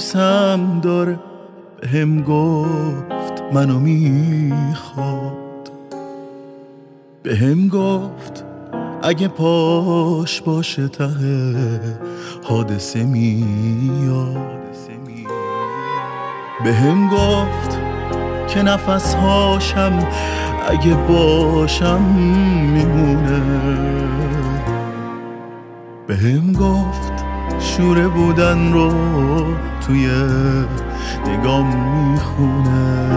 دوستم داره، بهم گفت منو میخواد، بهم گفت اگه پاش باشه ته حادثه میاد، بهم گفت که نفس هاشم اگه باشم میمونه، بهم گفت شوره بودن رو توی نگام میخونه،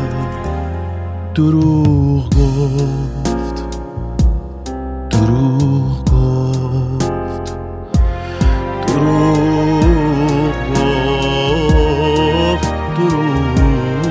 دروغ گفت، دروغ گفت، دروغ گفت، دروغ گفت.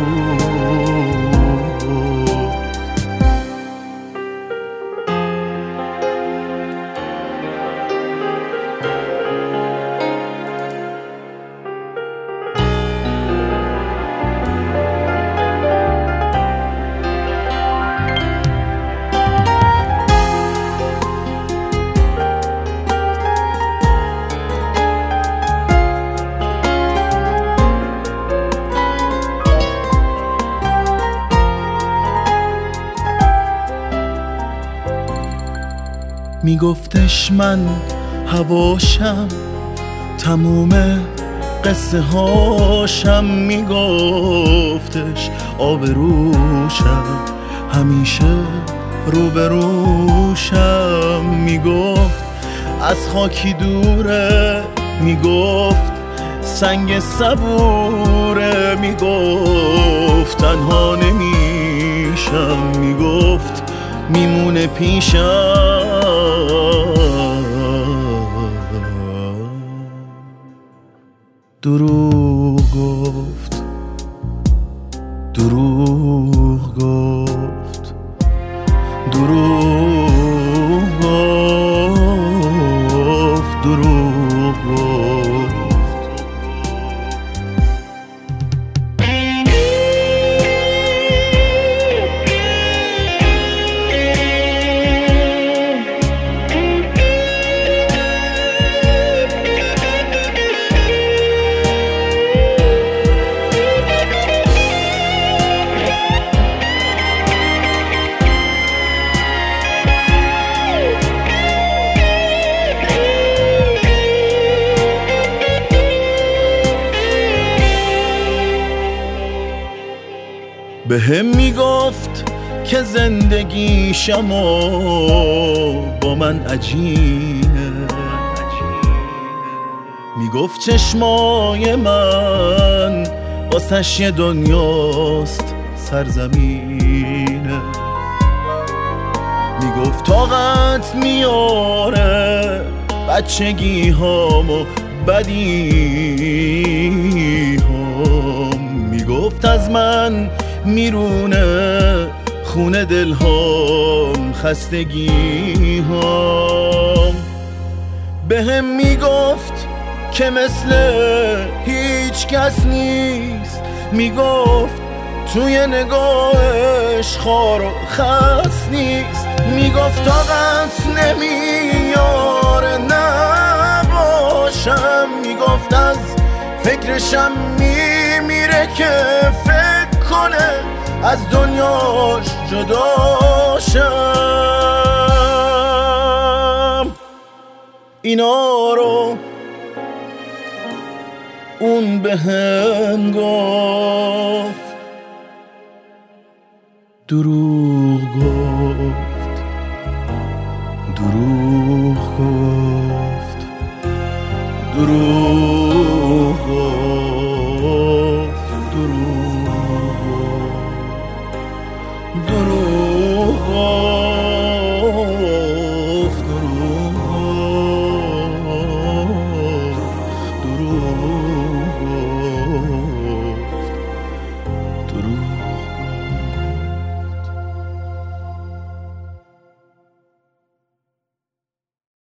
میگفتش من هواشم، تموم قصه هاشم، میگفتش آبروشم، همیشه روبروشم، میگفت از خاکی دوره، میگفت سنگ صبوره، میگفت تنها نمیشم، میگفت میمونه پیشم، دروغ گفت، دروغ گفت، دروغ گفت، دروغ گفت. بهم میگفت که زندگیشم با من عجینه، میگفت چشمای من واسش یه دنیاست سرزمینه، میگفت طاقت میاره بچگی هامو بدی هم، میگفت از من میرونه خونه دل هام خستگی هام، بهم میگفت که مثل هیچ کس نیست، میگفت توی نگاهش خار و خس نیست، میگفت طاقت نمیاره نباشم، میگفت از فکرشم میمیره که فکر کنه از دنیاش جداشم، اینا رو اون بهم گفت، دروغ گفت، دروغ